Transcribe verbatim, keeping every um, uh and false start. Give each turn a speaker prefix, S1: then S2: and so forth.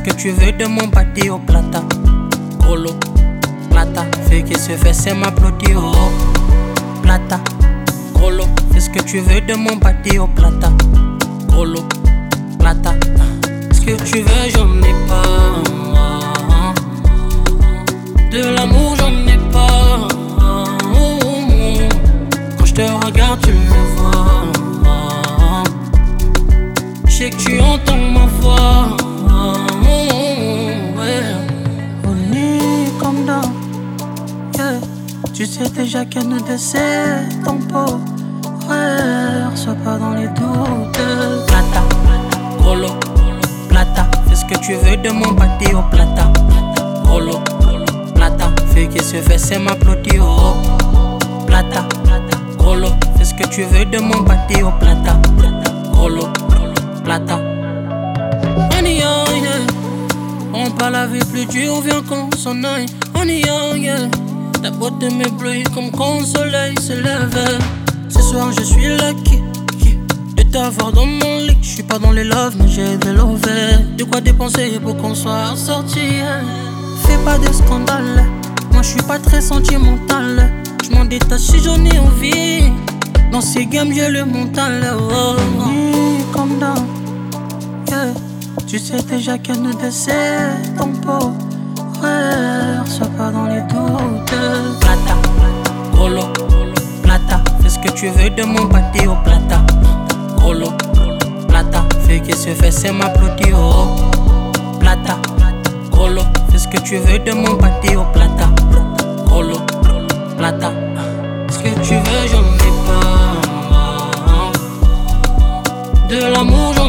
S1: que tu veux de mon bâti au plata. Colo, plata, fais que ce fait c'est m'applaudir. Oh, plata, colo, fais ce que tu veux de mon bâti au plata. Colo, plata, ce que tu veux j'en ai pas. De l'amour j'en ai pas. Quand je te regarde tu me vois. Je sais que tu entends ma voix. On est comme dans, yeah. Tu sais déjà que nous deux c'est ton pot. Ouais, reçois pas dans les doutes. Plata, colo, plata, fais ce que tu veux de mon bâti au plata. Colo, plata, fais que ce fait c'est m'applaudir. Oh, plata, colo, fais ce que tu veux de mon bâti au plata. Colo, plata. On y est, yeah. On parle la vie plus dure, on vient qu'on s'en aille. On y est, yeah. Ta beauté m'éblouit comme quand le soleil se lève. Ce soir je suis lucky de t'avoir dans mon lit. Je suis pas dans les loves mais j'ai de l'over. De quoi dépenser pour qu'on soit sortis. Fais pas de scandale, moi je suis pas très sentimental. Je m'en détache si j'en ai envie. Dans ces games j'ai le mental. Oh, oh. Comme dans, yeah. Tu sais déjà que nous deux c'est ton pot. Ouais, reçois pas dans les doutes. Plata, colo, plata, fais ce que tu veux de mon bâti au plata. Colo, plata, fais que ce fait c'est m'applaudir. Oh, plata, colo, fais ce que tu veux de mon bâti au plata. Colo, plata, ce que tu veux j'en ai pas. De l'amour j'en